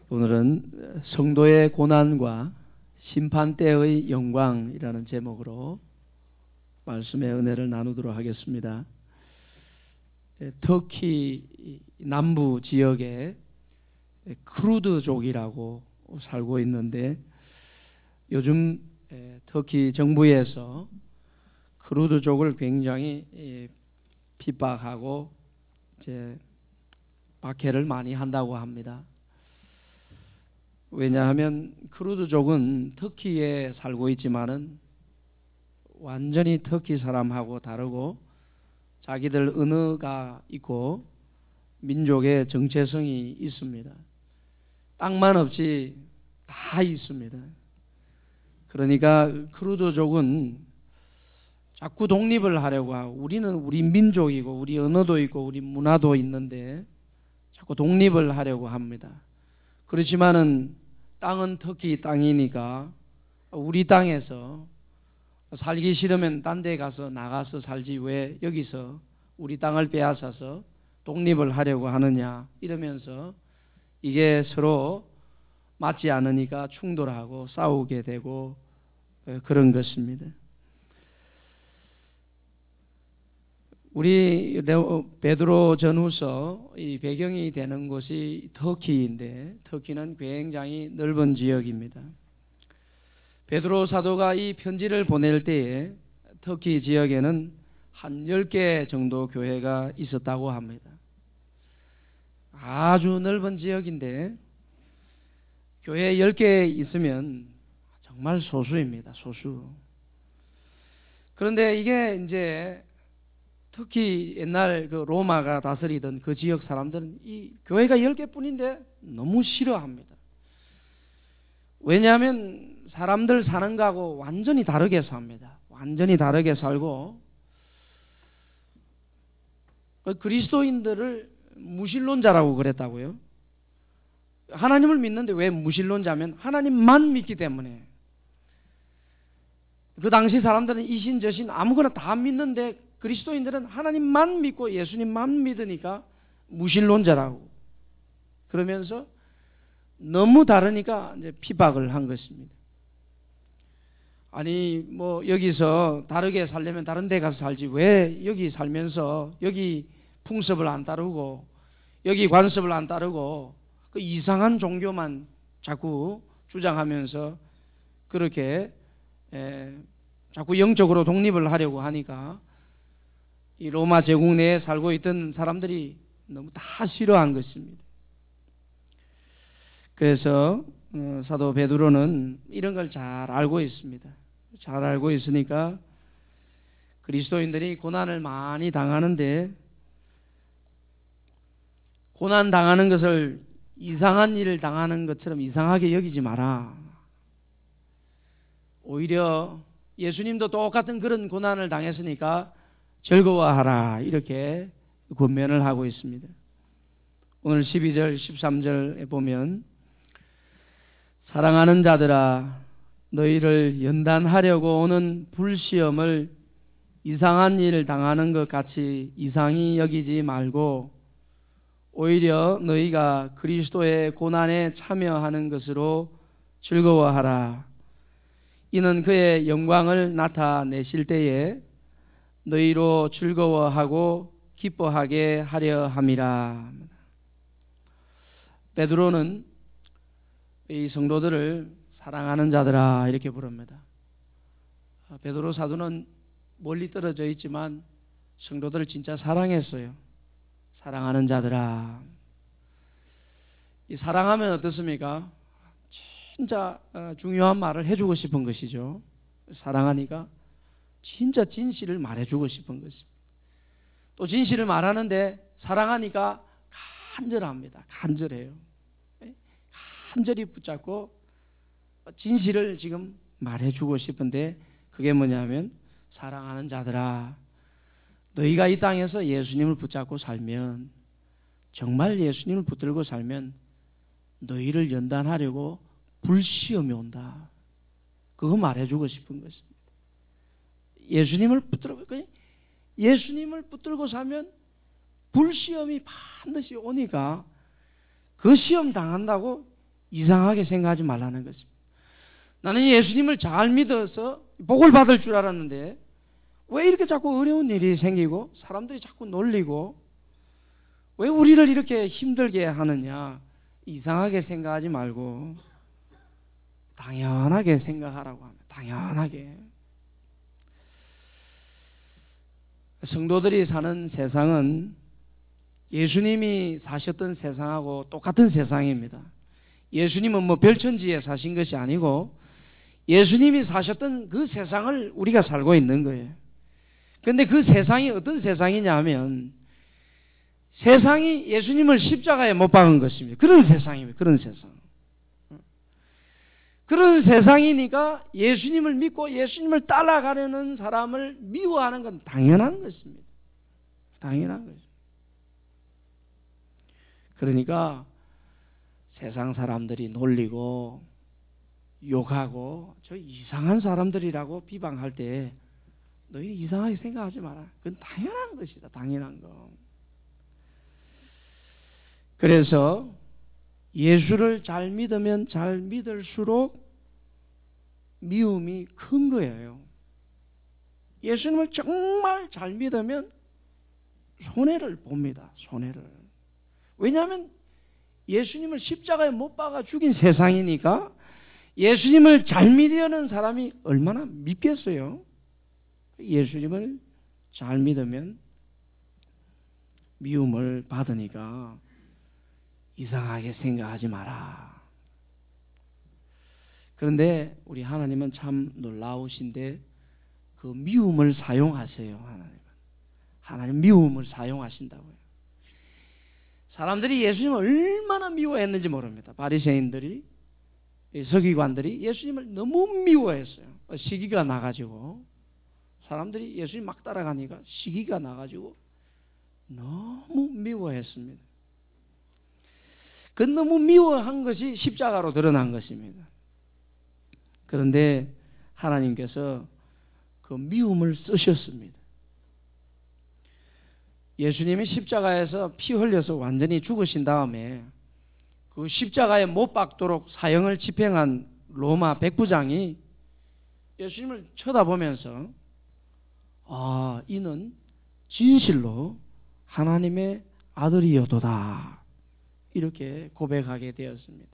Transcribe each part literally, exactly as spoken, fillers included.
오늘은 성도의 고난과 심판 때의 영광이라는 제목으로 말씀의 은혜를 나누도록 하겠습니다. 터키 남부 지역에 크루드족이라고 살고 있는데, 요즘 터키 정부에서 크루드족을 굉장히 핍박하고 이제 박해를 많이 한다고 합니다. 왜냐하면 크루드족은 터키에 살고 있지만은 완전히 터키 사람하고 다르고 자기들 언어가 있고 민족의 정체성이 있습니다. 땅만 없이 다 있습니다. 그러니까 크루드족은 자꾸 독립을 하려고 하고, 우리는 우리 민족이고 우리 언어도 있고 우리 문화도 있는데 자꾸 독립을 하려고 합니다. 그렇지만은 땅은 터키 땅이니까 우리 땅에서 살기 싫으면 딴 데 가서 나가서 살지 왜 여기서 우리 땅을 빼앗아서 독립을 하려고 하느냐, 이러면서 이게 서로 맞지 않으니까 충돌하고 싸우게 되고 그런 것입니다. 우리 베드로 전후서 이 배경이 되는 곳이 터키인데, 터키는 굉장히 넓은 지역입니다. 베드로 사도가 이 편지를 보낼 때에 터키 지역에는 한 열 개 정도 교회가 있었다고 합니다. 아주 넓은 지역인데 교회 열 개 있으면 정말 소수입니다. 소수. 그런데 이게 이제 특히 옛날 그 로마가 다스리던 그 지역 사람들은 이 교회가 열 개뿐인데 너무 싫어합니다. 왜냐하면 사람들 사는 거하고 완전히 다르게 삽니다. 완전히 다르게 살고, 그리스도인들을 무신론자라고 그랬다고요. 하나님을 믿는데 왜 무신론자면 하나님만 믿기 때문에. 그 당시 사람들은 이신 저신 아무거나 다 믿는데 그리스도인들은 하나님만 믿고 예수님만 믿으니까 무신론자라고 그러면서 너무 다르니까 이제 핍박을 한 것입니다. 아니 뭐 여기서 다르게 살려면 다른 데 가서 살지 왜 여기 살면서 여기 풍습을 안 따르고 여기 관습을 안 따르고 그 이상한 종교만 자꾸 주장하면서 그렇게 에, 자꾸 영적으로 독립을 하려고 하니까 이 로마 제국 내에 살고 있던 사람들이 너무 다 싫어한 것입니다. 그래서 사도 베드로는 이런 걸 잘 알고 있습니다. 잘 알고 있으니까 그리스도인들이 고난을 많이 당하는데 고난 당하는 것을 이상한 일을 당하는 것처럼 이상하게 여기지 마라. 오히려 예수님도 똑같은 그런 고난을 당했으니까 즐거워하라, 이렇게 권면을 하고 있습니다. 오늘 십이 절 십삼 절에 보면 사랑하는 자들아 너희를 연단하려고 오는 불시험을 이상한 일을 당하는 것 같이 이상히 여기지 말고 오히려 너희가 그리스도의 고난에 참여하는 것으로 즐거워하라. 이는 그의 영광을 나타내실 때에 너희로 즐거워하고 기뻐하게 하려 함이라. 베드로는 이 성도들을 사랑하는 자들아 이렇게 부릅니다. 베드로 사도는 멀리 떨어져 있지만 성도들을 진짜 사랑했어요. 사랑하는 자들아. 이 사랑하면 어떻습니까? 진짜 중요한 말을 해주고 싶은 것이죠. 사랑하니까 진짜 진실을 말해주고 싶은 것입니다. 또 진실을 말하는데 사랑하니까 간절합니다. 간절해요. 간절히 붙잡고 진실을 지금 말해주고 싶은데 그게 뭐냐면 사랑하는 자들아 너희가 이 땅에서 예수님을 붙잡고 살면, 정말 예수님을 붙들고 살면 너희를 연단하려고 불시험이 온다. 그거 말해주고 싶은 것입니다. 예수님을 붙들고 예수님을 붙들고 살면 불시험이 반드시 오니까 그 시험 당한다고 이상하게 생각하지 말라는 것입니다. 나는 예수님을 잘 믿어서 복을 받을 줄 알았는데 왜 이렇게 자꾸 어려운 일이 생기고 사람들이 자꾸 놀리고 왜 우리를 이렇게 힘들게 하느냐. 이상하게 생각하지 말고 당연하게 생각하라고 합니다. 당연하게. 성도들이 사는 세상은 예수님이 사셨던 세상하고 똑같은 세상입니다. 예수님은 뭐 별천지에 사신 것이 아니고 예수님이 사셨던 그 세상을 우리가 살고 있는 거예요. 그런데 그 세상이 어떤 세상이냐 하면 세상이 예수님을 십자가에 못 박은 것입니다. 그런 세상입니다. 그런 세상. 그런 세상이니까 예수님을 믿고 예수님을 따라가려는 사람을 미워하는 건 당연한 것입니다. 당연한 거죠. 그러니까 세상 사람들이 놀리고 욕하고 저 이상한 사람들이라고 비방할 때 너희 이상하게 생각하지 마라. 그건 당연한 것이다. 당연한 거. 그래서 예수를 잘 믿으면 잘 믿을수록 미움이 큰 거예요. 예수님을 정말 잘 믿으면 손해를 봅니다. 손해를. 왜냐하면 예수님을 십자가에 못 박아 죽인 세상이니까 예수님을 잘 믿으려는 사람이 얼마나 믿겠어요. 예수님을 잘 믿으면 미움을 받으니까 이상하게 생각하지 마라. 그런데 우리 하나님은 참 놀라우신데 그 미움을 사용하세요. 하나님은. 하나님 미움을 사용하신다고요. 사람들이 예수님을 얼마나 미워했는지 모릅니다. 바리새인들이, 서기관들이 예수님을 너무 미워했어요. 시기가 나가지고 사람들이 예수님 막 따라가니까 시기가 나가지고 너무 미워했습니다. 그 너무 미워한 것이 십자가로 드러난 것입니다. 그런데 하나님께서 그 미움을 쓰셨습니다. 예수님이 십자가에서 피 흘려서 완전히 죽으신 다음에 그 십자가에 못 박도록 사형을 집행한 로마 백부장이 예수님을 쳐다보면서 아, 이는 진실로 하나님의 아들이여도다 이렇게 고백하게 되었습니다.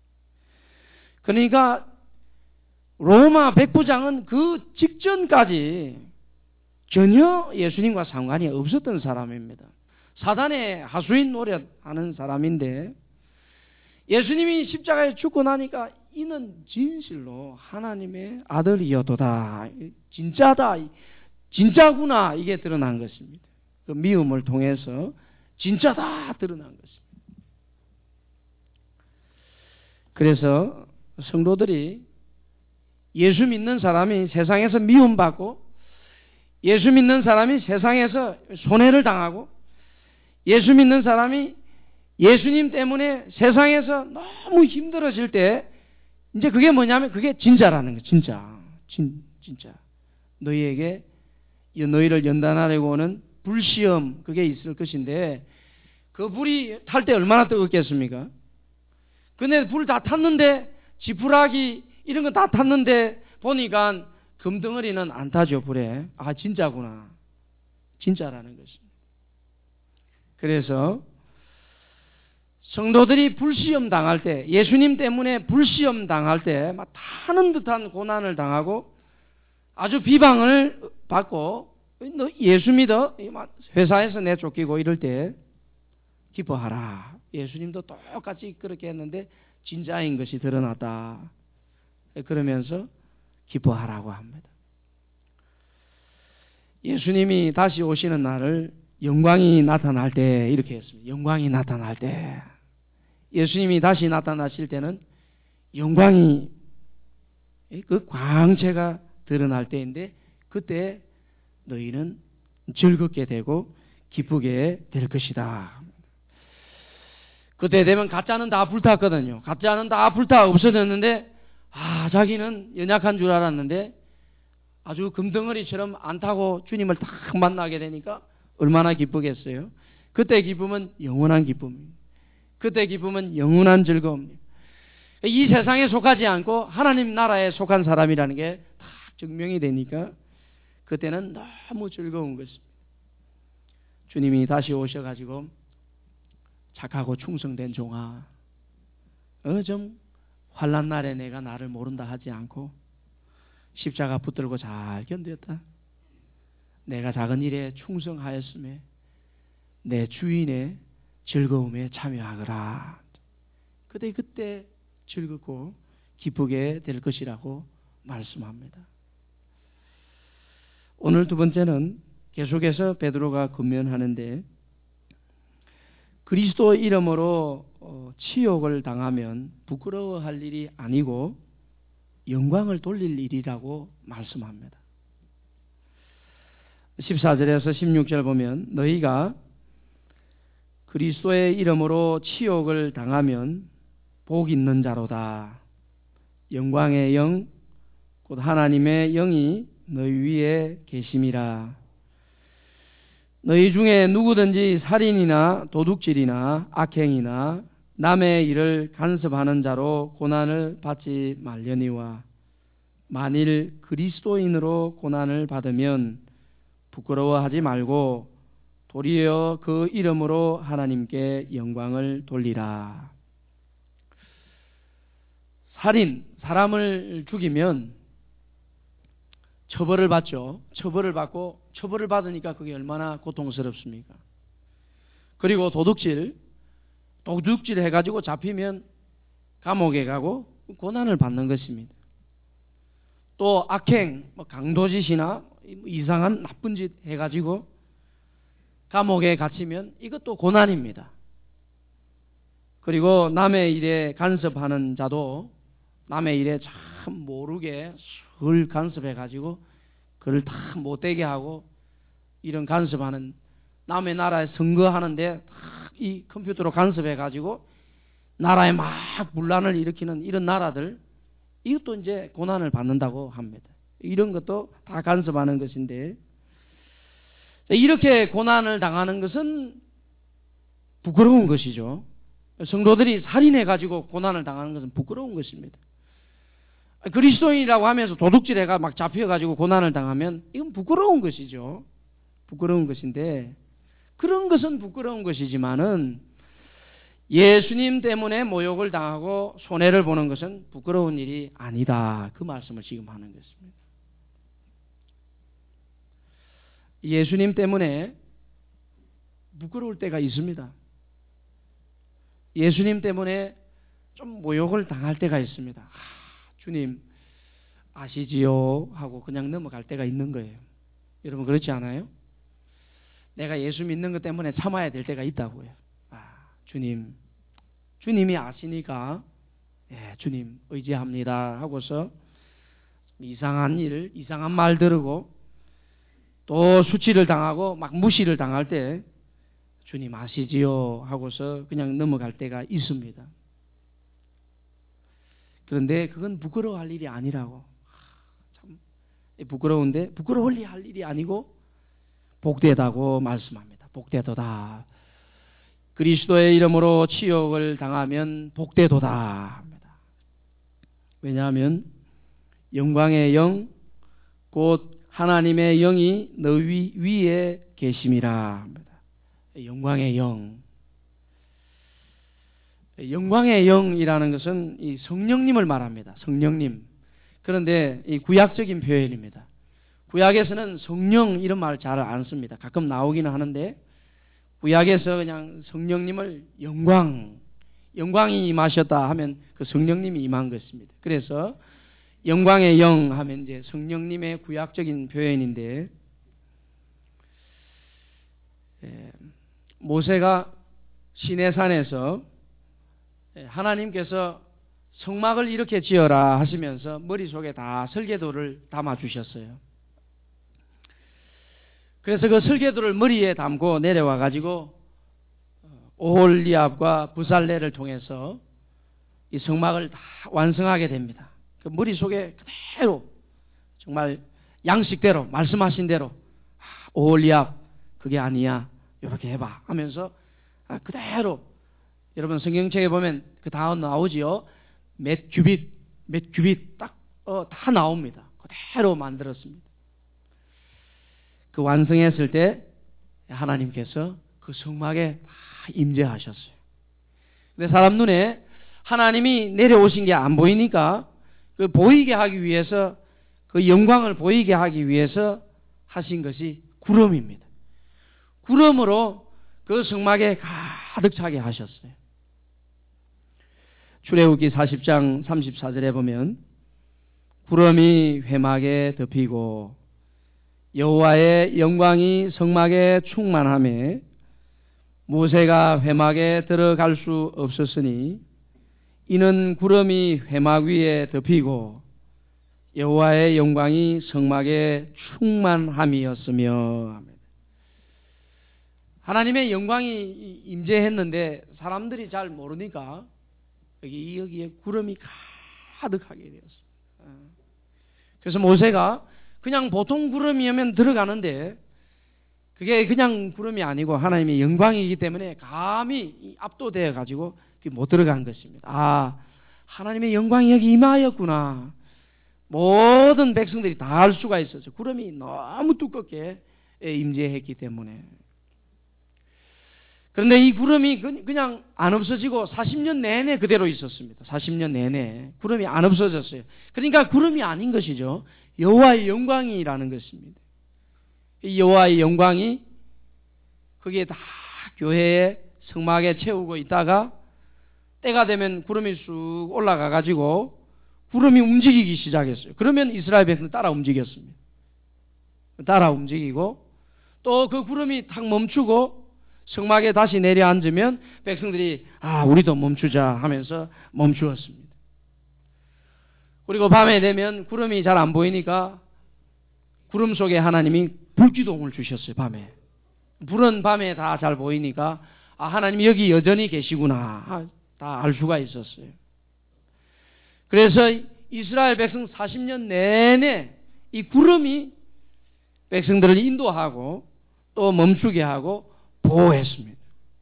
그러니까 로마 백부장은 그 직전까지 전혀 예수님과 상관이 없었던 사람입니다. 사단의 하수인 노릇하는 사람인데 예수님이 십자가에 죽고 나니까 이는 진실로 하나님의 아들이여도다. 진짜다. 진짜구나. 이게 드러난 것입니다. 그 미움을 통해서 진짜다 드러난 것입니다. 그래서 성도들이 예수 믿는 사람이 세상에서 미움받고 예수 믿는 사람이 세상에서 손해를 당하고 예수 믿는 사람이 예수님 때문에 세상에서 너무 힘들어질 때 이제 그게 뭐냐면 그게 진짜라는 거예요. 진짜. 진, 진짜. 너희에게 너희를 연단하려고 오는 불시험 그게 있을 것인데 그 불이 탈 때 얼마나 뜨겁겠습니까? 근데 불 다 탔는데 지푸라기 이런 거 다 탔는데 보니까 금덩어리는 안 타죠. 불에. 아 진짜구나. 진짜라는 것입니다. 그래서 성도들이 불시험 당할 때 예수님 때문에 불시험 당할 때 막 타는 듯한 고난을 당하고 아주 비방을 받고 너 예수 믿어? 회사에서 내쫓기고 이럴 때 기뻐하라. 예수님도 똑같이 그렇게 했는데 진짜인 것이 드러났다. 그러면서 기뻐하라고 합니다. 예수님이 다시 오시는 날을 영광이 나타날 때 이렇게 했습니다. 영광이 나타날 때 예수님이 다시 나타나실 때는 영광이 그 광채가 드러날 때인데 그때 너희는 즐겁게 되고 기쁘게 될 것이다. 그때 되면 가짜는 다 불탔거든요. 가짜는 다 불타 없어졌는데 아 자기는 연약한 줄 알았는데 아주 금덩어리처럼 안 타고 주님을 딱 만나게 되니까 얼마나 기쁘겠어요. 그때 기쁨은 영원한 기쁨입니다. 그때 기쁨은 영원한 즐거움입니다. 이 세상에 속하지 않고 하나님 나라에 속한 사람이라는 게 다 증명이 되니까 그때는 너무 즐거운 것입니다. 주님이 다시 오셔가지고 착하고 충성된 종아, 어, 좀 환난 날에 내가 나를 모른다 하지 않고 십자가 붙들고 잘 견뎠다. 내가 작은 일에 충성하였음에 내 주인의 즐거움에 참여하거라. 그때 그때 즐겁고 기쁘게 될 것이라고 말씀합니다. 오늘 두 번째는 계속해서 베드로가 권면하는데, 그리스도 이름으로 치욕을 당하면 부끄러워할 일이 아니고 영광을 돌릴 일이라고 말씀합니다. 십사 절에서 십육 절 보면 너희가 그리스도의 이름으로 치욕을 당하면 복 있는 자로다. 영광의 영 곧 하나님의 영이 너희 위에 계심이라. 너희 중에 누구든지 살인이나 도둑질이나 악행이나 남의 일을 간섭하는 자로 고난을 받지 말려니와 만일 그리스도인으로 고난을 받으면 부끄러워하지 말고 도리어 그 이름으로 하나님께 영광을 돌리라. 살인, 사람을 죽이면 처벌을 받죠. 처벌을 받고 처벌을 받으니까 그게 얼마나 고통스럽습니까? 그리고 도둑질, 도둑질 해가지고 잡히면 감옥에 가고 고난을 받는 것입니다. 또 악행, 뭐 강도짓이나 이상한 나쁜 짓 해가지고 감옥에 갇히면 이것도 고난입니다. 그리고 남의 일에 간섭하는 자도 남의 일에 참 모르게 술 간섭해가지고 그를 다 못되게 하고, 이런 간섭하는, 남의 나라에 선거하는데 다 이 컴퓨터로 간섭해가지고 나라에 막 분란을 일으키는 이런 나라들, 이것도 이제 고난을 받는다고 합니다. 이런 것도 다 간섭하는 것인데, 이렇게 고난을 당하는 것은 부끄러운 것이죠. 성도들이 살인해가지고 고난을 당하는 것은 부끄러운 것입니다. 그리스도인이라고 하면서 도둑질해가 막 잡혀가지고 고난을 당하면 이건 부끄러운 것이죠. 부끄러운 것인데, 그런 것은 부끄러운 것이지만은 예수님 때문에 모욕을 당하고 손해를 보는 것은 부끄러운 일이 아니다. 그 말씀을 지금 하는 것입니다. 예수님 때문에 부끄러울 때가 있습니다. 예수님 때문에 좀 모욕을 당할 때가 있습니다. 아, 주님 아시지요? 하고 그냥 넘어갈 때가 있는 거예요. 여러분 그렇지 않아요? 내가 예수 믿는 것 때문에 참아야 될 때가 있다고요. 아, 주님, 주님이 아시니까 예, 주님 의지합니다 하고서 이상한 일, 이상한 말 들으고 또 수치를 당하고 막 무시를 당할 때 주님 아시지요? 하고서 그냥 넘어갈 때가 있습니다. 그런데 그건 부끄러워할 일이 아니라고. 참 부끄러운데 부끄러울 할 일이 아니고 복되다고 말씀합니다. 복되도다. 그리스도의 이름으로 치욕을 당하면 복되도다 합니다. 왜냐하면 영광의 영 곧 하나님의 영이 너희 위에 계심이라 합니다. 영광의 영. 영광의 영이라는 것은 이 성령님을 말합니다. 성령님. 그런데 이 구약적인 표현입니다. 구약에서는 성령 이런 말을 잘 안 씁니다. 가끔 나오기는 하는데 구약에서 그냥 성령님을 영광, 영광이 임하셨다 하면 그 성령님이 임한 것입니다. 그래서 영광의 영 하면 이제 성령님의 구약적인 표현인데, 예, 모세가 시내산에서 하나님께서 성막을 이렇게 지어라 하시면서 머릿속에 다 설계도를 담아주셨어요. 그래서 그 설계도를 머리에 담고 내려와 가지고 오홀리압과 부살레를 통해서 이 성막을 다 완성하게 됩니다. 그 머릿속에 그대로 정말 양식대로 말씀하신 대로 오홀리압 그게 아니야 이렇게 해봐 하면서 그대로, 여러분 성경책에 보면 그 다음 나오지요. 몇 규빗, 몇 규빗 딱, 어, 다 나옵니다. 그대로 만들었습니다. 그 완성했을 때 하나님께서 그 성막에 다 임재하셨어요. 근데 사람 눈에 하나님이 내려오신 게 안 보이니까 그 보이게 하기 위해서 그 영광을 보이게 하기 위해서 하신 것이 구름입니다. 구름으로 그 성막에 가득 차게 하셨어요. 출애굽기 사십 장 삼십사 절에 보면 구름이 회막에 덮이고 여호와의 영광이 성막에 충만하며 모세가 회막에 들어갈 수 없었으니 이는 구름이 회막 위에 덮이고 여호와의 영광이 성막에 충만함이었으며. 하나님의 영광이 임재했는데 사람들이 잘 모르니까 여기 여기에 구름이 가득하게 되었습니다. 그래서 모세가 그냥 보통 구름이면 들어가는데 그게 그냥 구름이 아니고 하나님의 영광이기 때문에 감히 압도되어 가지고 못 들어간 것입니다. 아, 하나님의 영광이 여기 임하였구나. 모든 백성들이 다 알 수가 있었죠. 구름이 너무 두껍게 임재했기 때문에. 그런데 이 구름이 그냥 안 없어지고 사십 년 내내 그대로 있었습니다. 사십 년 내내 구름이 안 없어졌어요. 그러니까 구름이 아닌 것이죠. 여호와의 영광이라는 것입니다. 이 여호와의 영광이 그게 다 교회에 성막에 채우고 있다가 때가 되면 구름이 쑥 올라가 가지고 구름이 움직이기 시작했어요. 그러면 이스라엘 백성은 따라 움직였습니다. 따라 움직이고 또 그 구름이 탁 멈추고 성막에 다시 내려앉으면 백성들이 아 우리도 멈추자 하면서 멈추었습니다. 그리고 밤에 되면 구름이 잘 안 보이니까 구름 속에 하나님이 불기둥을 주셨어요. 밤에. 불은 밤에 다 잘 보이니까 아 하나님이 여기 여전히 계시구나 다 알 수가 있었어요. 그래서 이스라엘 백성 사십 년 내내 이 구름이 백성들을 인도하고 또 멈추게 하고 보호했습니다.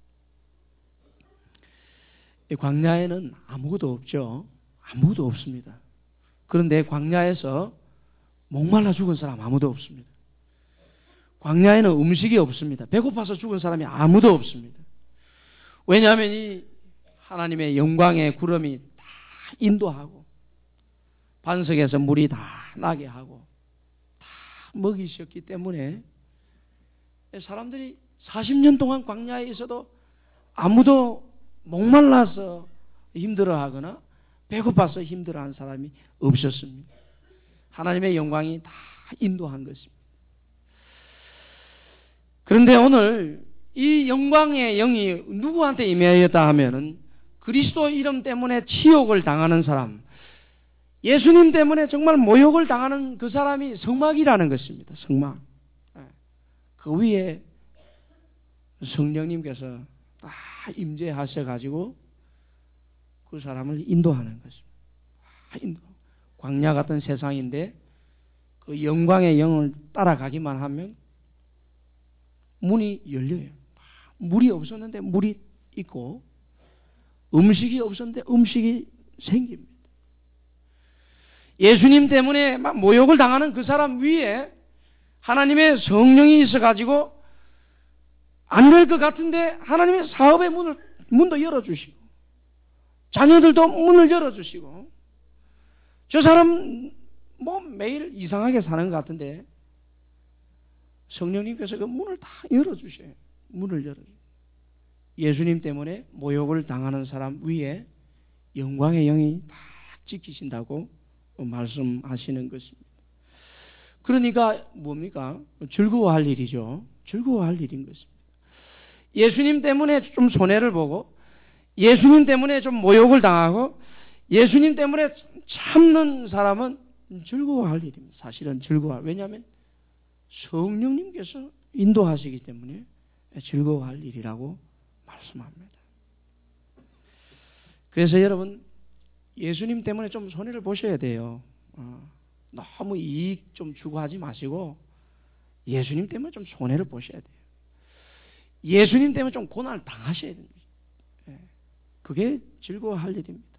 이 광야에는 아무것도 없죠. 아무것도 없습니다. 그런데 광야에서 목말라 죽은 사람 아무도 없습니다. 광야에는 음식이 없습니다. 배고파서 죽은 사람이 아무도 없습니다. 왜냐하면 이 하나님의 영광의 구름이 다 인도하고 반석에서 물이 다 나게 하고 다 먹이셨기 때문에 사람들이 사십 년 동안 광야에 있어도 아무도 목말라서 힘들어하거나 배고파서 힘들어하는 사람이 없었습니다. 하나님의 영광이 다 인도한 것입니다. 그런데 오늘 이 영광의 영이 누구한테 임하였다 하면은 그리스도 이름 때문에 치욕을 당하는 사람, 예수님 때문에 정말 모욕을 당하는 그 사람이 성막이라는 것입니다. 성막. 그 위에 성령님께서 다 임재하셔가지고 그 사람을 인도하는 것입니다. 인도. 광야 같은 세상인데 그 영광의 영을 따라가기만 하면 문이 열려요. 물이 없었는데 물이 있고 음식이 없었는데 음식이 생깁니다. 예수님 때문에 막 모욕을 당하는 그 사람 위에 하나님의 성령이 있어가지고 안 될 것 같은데 하나님의 사업의 문을, 문도 열어주시고 자녀들도 문을 열어주시고 저 사람 뭐 매일 이상하게 사는 것 같은데 성령님께서 그 문을 다 열어주셔요. 문을 열어주셔요. 예수님 때문에 모욕을 당하는 사람 위에 영광의 영이 다 지키신다고 말씀하시는 것입니다. 그러니까 뭡니까? 즐거워할 일이죠. 즐거워할 일인 것입니다. 예수님 때문에 좀 손해를 보고 예수님 때문에 좀 모욕을 당하고 예수님 때문에 참는 사람은 즐거워할 일입니다. 사실은 즐거워할. 왜냐하면 성령님께서 인도하시기 때문에 즐거워할 일이라고 말씀합니다. 그래서 여러분 예수님 때문에 좀 손해를 보셔야 돼요. 어, 너무 이익 좀 추구하지 마시고 예수님 때문에 좀 손해를 보셔야 돼요. 예수님 때문에 좀 고난을 당하셔야 됩니다. 그게 즐거워할 일입니다.